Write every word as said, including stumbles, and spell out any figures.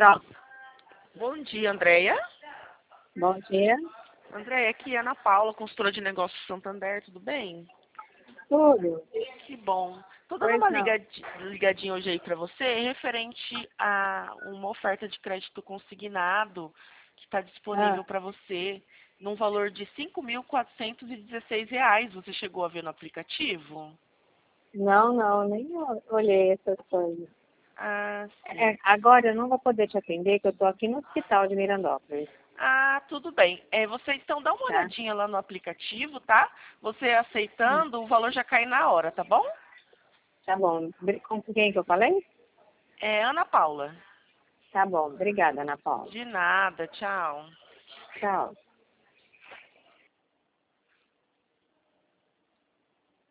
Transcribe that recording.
Pronto. Bom dia, Andréia. Bom dia. Andréia, aqui é Ana Paula, consultora de negócios Santander, tudo bem? Tudo? Que bom. Tô dando Pois uma não. ligadi- ligadinha hoje aí para você, referente a uma oferta de crédito consignado que está disponível Ah, para você num valor de cinco mil quatrocentos e dezesseis reais. Você chegou a ver no aplicativo? não, não, nem o- olhei essas coisas. Ah, É, sim. agora eu não vou poder te atender, que eu estou aqui no hospital de Mirandópolis, Ah, tudo bem. É, você então dá uma tá? olhadinha lá no aplicativo, tá? Você aceitando, o valor já cai na hora, tá bom? Tá bom. Bri- Com quem que eu falei? É Ana Paula. Tá bom. Obrigada, Ana Paula. De nada, tchau. Tchau.